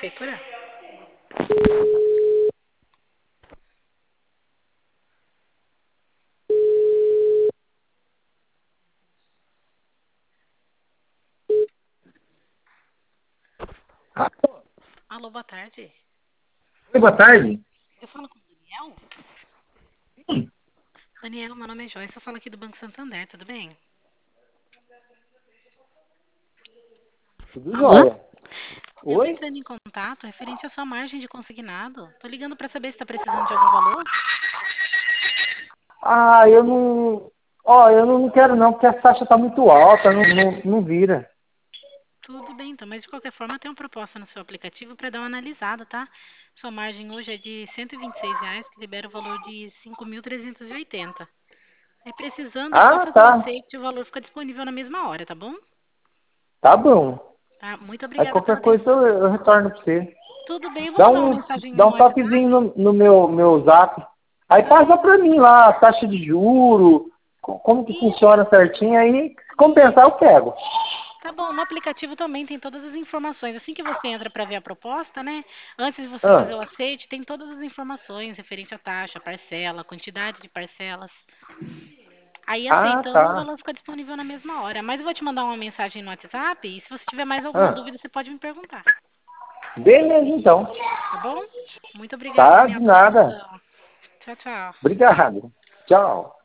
prefeitura? Alô, boa tarde. Oi, boa tarde. Eu falo com o Daniel? Sim, Daniel, meu nome é Joyce, eu falo aqui do Banco Santander, tudo bem? tudo Alô? jóia. Eu tô Oi? entrando em contato referente à sua margem de consignado. Tô ligando para saber se está precisando de algum valor. Ah, eu não... Ó, eu não quero não, porque a taxa tá muito alta, não vira. Tudo bem, então, mas de qualquer forma tem uma proposta no seu aplicativo para dar uma analisada, tá? Sua margem hoje é de R$ 126, que libera o valor de 5.380. Aí precisando, é só Ah, fazer o tá. aceite e o valor fica disponível na mesma hora, tá bom? Tá bom. Tá? Muito Aí obrigada pela qualquer coisa atenção. eu retorno pra você. Tudo bem, eu vou mandar uma mensagem Dá no um toquezinho WhatsApp. no meu zap. Aí Tá passa bom. pra mim lá a taxa de juro, como que Isso, funciona certinho, aí se compensar isso. eu pego. Tá bom, no aplicativo também tem todas as informações. Assim que você entra para ver a proposta, né? Antes de você fazer Ah, o aceite, tem todas as informações referente à taxa, parcela, quantidade de parcelas. Aí ah, aceitando, o tá. valor fica disponível na mesma hora. Mas eu vou te mandar uma mensagem no WhatsApp e se você tiver mais alguma Ah, dúvida, você pode me perguntar. beleza então. Tá bom? Muito obrigada, Tá Daniel, de pela nada. atenção. Tchau, tchau. Obrigado. Tchau.